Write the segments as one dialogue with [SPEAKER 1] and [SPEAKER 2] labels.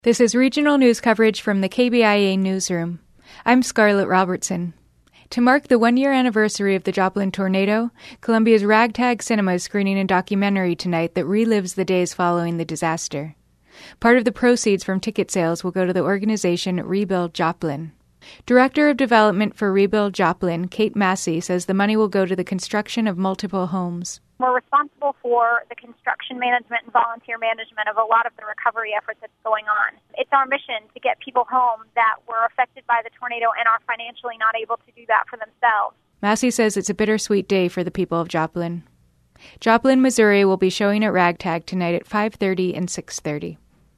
[SPEAKER 1] This is regional news coverage from the KBIA newsroom. I'm Scarlett Robertson. To mark the one-year anniversary of the Joplin tornado, Columbia's Ragtag Cinema is screening a documentary tonight that relives the days following the disaster. Part of the proceeds from ticket sales will go to the organization Rebuild Joplin. Director of Development for Rebuild Joplin, Kate Massey, says the money will go to the construction of multiple homes.
[SPEAKER 2] We're responsible for the construction management and volunteer management of a lot of the recovery efforts that's going on. It's our mission to get people home that were affected by the tornado and are financially not able to do that for themselves.
[SPEAKER 1] Massey says it's a bittersweet day for the people of Joplin. Joplin, Missouri will be showing at Ragtag tonight at 5:30 and 6:30.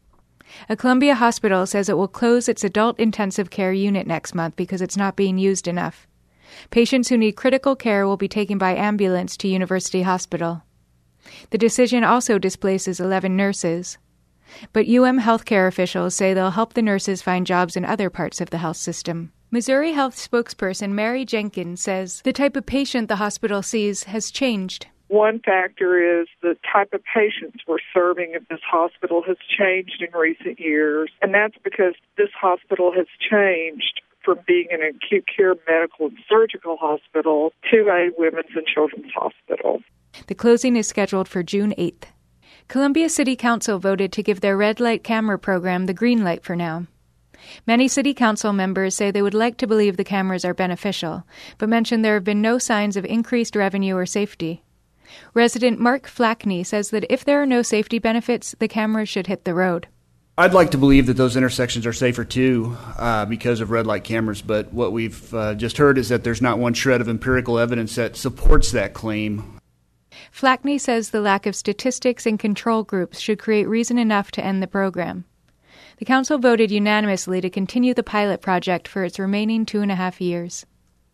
[SPEAKER 1] A Columbia hospital says it will close its adult intensive care unit next month because it's not being used enough. Patients who need critical care will be taken by ambulance to University Hospital. The decision also displaces 11 nurses. But healthcare officials say they'll help the nurses find jobs in other parts of the health system. Missouri Health spokesperson Mary Jenkins says the type of patient the hospital sees has changed.
[SPEAKER 3] One factor is the type of patients we're serving at this hospital has changed in recent years, and that's because this hospital has changed from being an acute care medical and surgical hospital to a women's and children's hospital.
[SPEAKER 1] The closing is scheduled for June 8th. Columbia City Council voted to give their red light camera program the green light for now. Many city council members say they would like to believe the cameras are beneficial, but mention there have been no signs of increased revenue or safety. Resident Mark Flackney says that if there are no safety benefits, the cameras should hit the road.
[SPEAKER 4] I'd like to believe that those intersections are safer too because of red light cameras, but what we've just heard is that there's not one shred of empirical evidence that supports that claim.
[SPEAKER 1] Flackney says the lack of statistics and control groups should create reason enough to end the program. The council voted unanimously to continue the pilot project for its remaining 2.5 years.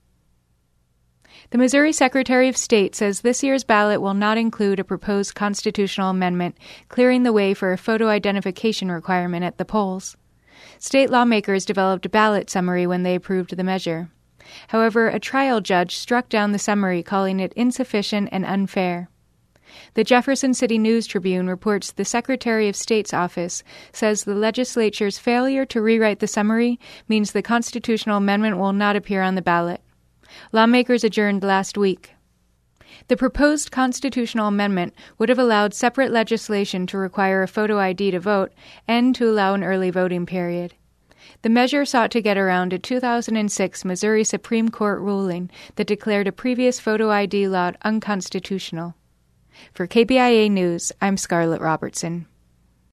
[SPEAKER 1] The Missouri Secretary of State says this year's ballot will not include a proposed constitutional amendment clearing the way for a photo identification requirement at the polls. State lawmakers developed a ballot summary when they approved the measure. However, a trial judge struck down the summary, calling it insufficient and unfair. The Jefferson City News Tribune reports the Secretary of State's office says the legislature's failure to rewrite the summary means the constitutional amendment will not appear on the ballot. Lawmakers adjourned last week. The proposed constitutional amendment would have allowed separate legislation to require a photo ID to vote and to allow an early voting period. The measure sought to get around a 2006 Missouri Supreme Court ruling that declared a previous photo ID law unconstitutional. For KBIA News, I'm Scarlett Robertson.